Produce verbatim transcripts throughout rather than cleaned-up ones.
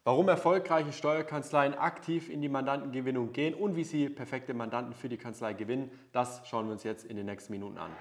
Warum erfolgreiche Steuerkanzleien aktiv in die Mandantengewinnung gehen und wie sie perfekte Mandanten für die Kanzlei gewinnen, das schauen wir uns jetzt in den nächsten Minuten an.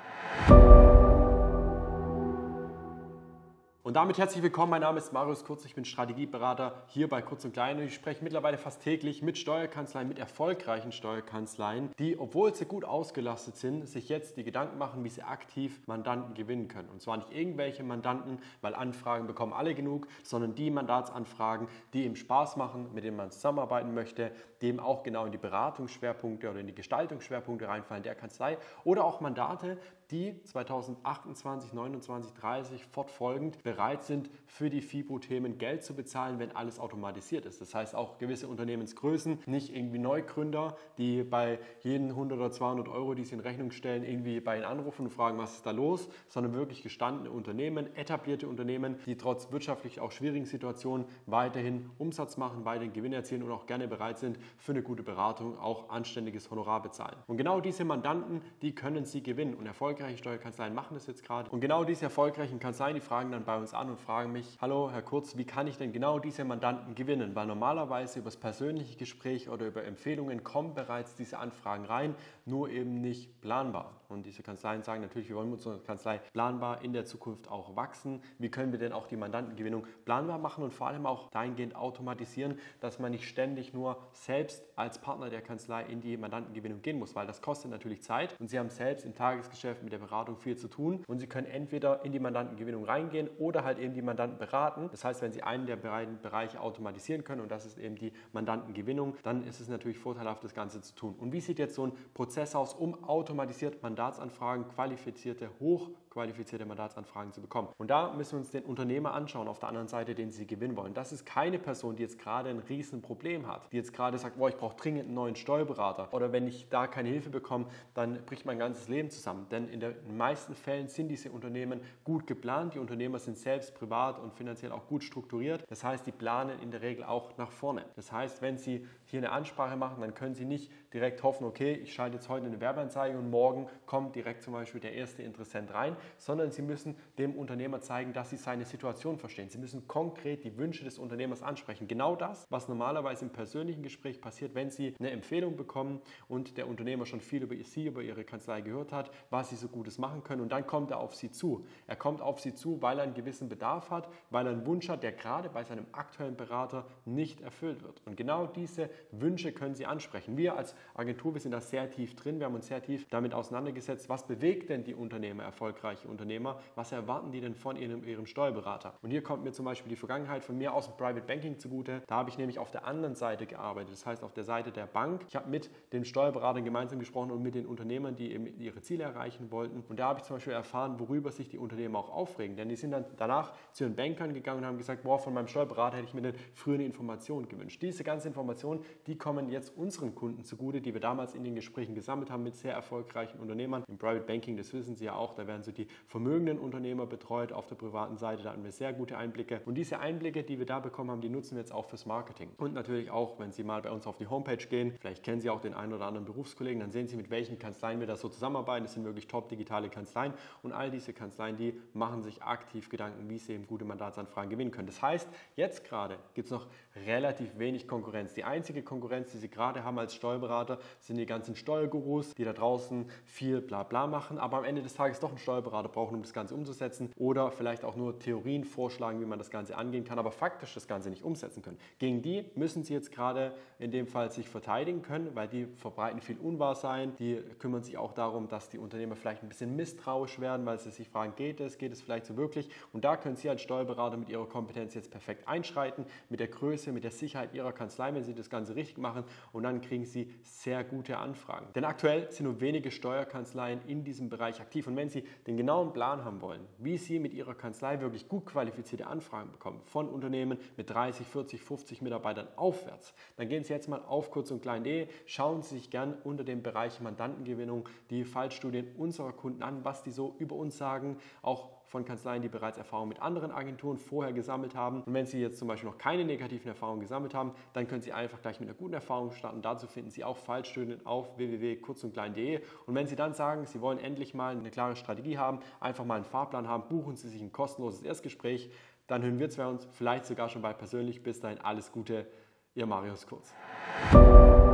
Und damit herzlich willkommen, mein Name ist Marius Kurz, ich bin Strategieberater hier bei Kurz und Klein und ich spreche mittlerweile fast täglich mit Steuerkanzleien, mit erfolgreichen Steuerkanzleien, die, obwohl sie gut ausgelastet sind, sich jetzt die Gedanken machen, wie sie aktiv Mandanten gewinnen können. Und zwar nicht irgendwelche Mandanten, weil Anfragen bekommen alle genug, sondern die Mandatsanfragen, die ihm Spaß machen, mit denen man zusammenarbeiten möchte, die eben auch genau in die Beratungsschwerpunkte oder in die Gestaltungsschwerpunkte reinfallen der Kanzlei oder auch Mandate, die zweitausendachtundzwanzig, neunundzwanzig, dreißig fortfolgend bereit sind, für die FIBO-Themen Geld zu bezahlen, wenn alles automatisiert ist. Das heißt auch gewisse Unternehmensgrößen, nicht irgendwie Neugründer, die bei jeden hundert oder zweihundert Euro, die sie in Rechnung stellen, irgendwie bei ihnen anrufen und fragen, was ist da los, sondern wirklich gestandene Unternehmen, etablierte Unternehmen, die trotz wirtschaftlich auch schwierigen Situationen weiterhin Umsatz machen, weiterhin Gewinn erzielen und auch gerne bereit sind, für eine gute Beratung auch anständiges Honorar bezahlen. Und genau diese Mandanten, die können sie gewinnen und erfolgreiche Steuerkanzleien machen das jetzt gerade. Und genau diese erfolgreichen Kanzleien, die fragen dann bei uns an und fragen mich, hallo Herr Kurz, wie kann ich denn genau diese Mandanten gewinnen? Weil normalerweise über das persönliche Gespräch oder über Empfehlungen kommen bereits diese Anfragen rein, nur eben nicht planbar. Und diese Kanzleien sagen natürlich, wir wollen mit unserer Kanzlei planbar in der Zukunft auch wachsen. Wie können wir denn auch die Mandantengewinnung planbar machen und vor allem auch dahingehend automatisieren, dass man nicht ständig nur selbst als Partner der Kanzlei in die Mandantengewinnung gehen muss, weil das kostet natürlich Zeit und Sie haben selbst im Tagesgeschäft mit der Beratung viel zu tun und Sie können entweder in die Mandantengewinnung reingehen oder halt eben die Mandanten beraten. Das heißt, wenn Sie einen der beiden Bereiche automatisieren können und das ist eben die Mandantengewinnung, dann ist es natürlich vorteilhaft, das Ganze zu tun. Und wie sieht jetzt so ein Prozess aus, um automatisiert Mandatsanfragen, qualifizierte, hochqualifizierte Mandatsanfragen zu bekommen? Und da müssen wir uns den Unternehmer anschauen, auf der anderen Seite, den Sie gewinnen wollen. Das ist keine Person, die jetzt gerade ein Riesenproblem hat, die jetzt gerade sagt, boah, ich brauche dringend einen neuen Steuerberater oder wenn ich da keine Hilfe bekomme, dann bricht mein ganzes Leben zusammen. Denn in den meisten Fällen sind diese Unternehmen gut geplant. Die Unternehmer sind selbst privat und finanziell auch gut strukturiert. Das heißt, die planen in der Regel auch nach vorne. Das heißt, wenn Sie hier eine Ansprache machen, dann können Sie nicht direkt hoffen, okay, ich schalte jetzt heute eine Werbeanzeige und morgen kommt direkt zum Beispiel der erste Interessent rein, sondern Sie müssen dem Unternehmer zeigen, dass Sie seine Situation verstehen. Sie müssen konkret die Wünsche des Unternehmers ansprechen. Genau das, was normalerweise im persönlichen Gespräch passiert, wenn Sie eine Empfehlung bekommen und der Unternehmer schon viel über Sie, über Ihre Kanzlei gehört hat, was Sie so Gutes machen können und dann kommt er auf Sie zu. Er kommt auf Sie zu, weil er einen gewissen Bedarf hat, weil er einen Wunsch hat, der gerade bei seinem aktuellen Berater nicht erfüllt wird. Und genau diese Wünsche können Sie ansprechen. Wir als Agentur, wir sind da sehr tief drin, wir haben uns sehr tief damit auseinandergesetzt, was bewegt denn die Unternehmer, erfolgreiche Unternehmer, was erwarten die denn von ihrem, ihrem Steuerberater? Und hier kommt mir zum Beispiel die Vergangenheit von mir aus dem Private Banking zugute. Da habe ich nämlich auf der anderen Seite gearbeitet, das heißt auf der Seite der Bank. Ich habe mit den Steuerberatern gemeinsam gesprochen und mit den Unternehmern, die eben ihre Ziele erreichen wollten. Und da habe ich zum Beispiel erfahren, worüber sich die Unternehmer auch aufregen. Denn die sind dann danach zu den Bankern gegangen und haben gesagt, boah, von meinem Steuerberater hätte ich mir eine frühere Information gewünscht. Diese ganzen Informationen, die kommen jetzt unseren Kunden zugute, die wir damals in den Gesprächen gesammelt haben mit sehr erfolgreichen Unternehmern. Im Private Banking, das wissen Sie ja auch, da werden so die vermögenden Unternehmer betreut auf der privaten Seite. Da hatten wir sehr gute Einblicke. Und diese Einblicke, die wir da bekommen haben, die nutzen wir jetzt auch fürs Marketing. Und natürlich auch, wenn Sie mal bei uns auf die Homepage gehen, vielleicht kennen Sie auch den einen oder anderen Berufskollegen, dann sehen Sie, mit welchen Kanzleien wir da so zusammenarbeiten. Das sind wirklich top digitale Kanzleien. Und all diese Kanzleien, die machen sich aktiv Gedanken, wie sie eben gute Mandatsanfragen gewinnen können. Das heißt, jetzt gerade gibt es noch relativ wenig Konkurrenz. Die einzige Konkurrenz, die Sie gerade haben als Steuerberater, sind die ganzen Steuergurus, die da draußen viel Blabla machen, aber am Ende des Tages doch einen Steuerberater brauchen, um das Ganze umzusetzen oder vielleicht auch nur Theorien vorschlagen, wie man das Ganze angehen kann, aber faktisch das Ganze nicht umsetzen können. Gegen die müssen Sie jetzt gerade in dem Fall sich verteidigen können, weil die verbreiten viel Unwahrsein, die kümmern sich auch darum, dass die Unternehmer vielleicht ein bisschen misstrauisch werden, weil sie sich fragen, geht es, geht es vielleicht so wirklich? Und da können Sie als Steuerberater mit Ihrer Kompetenz jetzt perfekt einschreiten, mit der Größe, mit der Sicherheit Ihrer Kanzlei, wenn Sie das Ganze richtig machen und dann kriegen Sie sehr gute Anfragen. Denn aktuell sind nur wenige Steuerkanzleien in diesem Bereich aktiv und wenn Sie den genauen Plan haben wollen, wie Sie mit Ihrer Kanzlei wirklich gut qualifizierte Anfragen bekommen von Unternehmen mit dreißig, vierzig, fünfzig Mitarbeitern aufwärts, dann gehen Sie jetzt mal auf kurz und klein punkt de, schauen Sie sich gern unter dem Bereich Mandantengewinnung die Fallstudien unserer Kunden an, was die so über uns sagen, auch von Kanzleien, die bereits Erfahrung mit anderen Agenturen vorher gesammelt haben. Und wenn Sie jetzt zum Beispiel noch keine negativen Erfahrungen gesammelt haben, dann können Sie einfach gleich mit einer guten Erfahrung starten. Dazu finden Sie auch Fallstudien auf w w w punkt kurz und klein punkt de. Und wenn Sie dann sagen, Sie wollen endlich mal eine klare Strategie haben, einfach mal einen Fahrplan haben, buchen Sie sich ein kostenloses Erstgespräch. dann hören wir zwei uns vielleicht sogar schon bald persönlich. Bis dahin alles Gute, Ihr Marius Kurz.